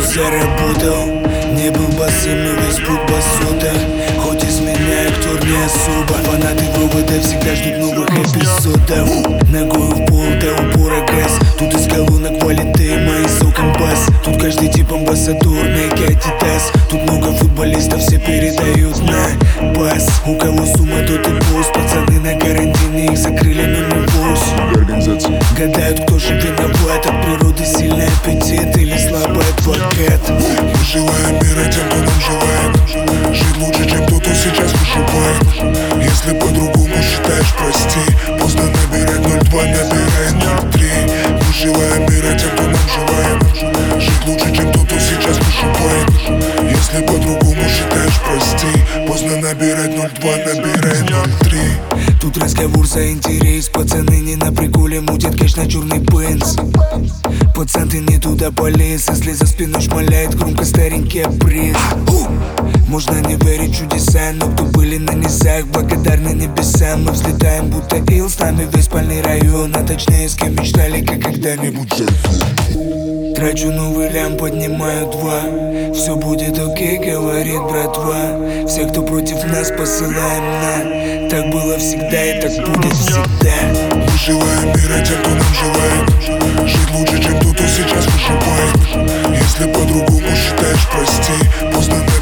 заработал. Не был босым, но весь путь босота. Хоть из меня актер не особо. Фанаты ВВД всегда ждут новых эпизодов. Ногой в пол до упора газ. Тут из колонок валит тема и соком бас. Тут каждый тип амбассадор, Nike, Adidas. Тут много футболистов, все передают на пас. У кого сумма, тот и босс. Пацаны на карантине, их закрыли, но не босс. Гадают, кто же виноват. От природы сильный аппетит или слабый адвокат. Мы желаем мира тем, кто нам желает жить лучше, чем тот, кто сейчас выживает. Если по-другому считаешь, прости. Поздно набирать 02, набирай 03. Мы желаем мира тем, кто нам желает жить лучше, чем тот, кто сейчас выживает. Если по-другому считаешь, прости. Поздно набирать 02, набирай 03. Тут разговор за интерес. Пацаны не на приколе, мутят кэш на черный бенз. Пацан, ты не туда полез. Если за спиной шмаляет громко старенький обрез. Можно не верить в чудеса, но кто были на низах, благодарны небесам. Мы взлетаем, будто ил, с нами весь спальный район. А точнее, с кем мечтали, как когда-нибудь зайду. Трачу новый лям, поднимаю 2. Все будет окей, говорит братва. Все, кто против нас, посылаем на. Так было всегда и так будет всегда. Мы желаем мира тем, кто нам желает жить лучше, чем тот, кто сейчас выживает. Если по-другому считаешь, прости. Поздно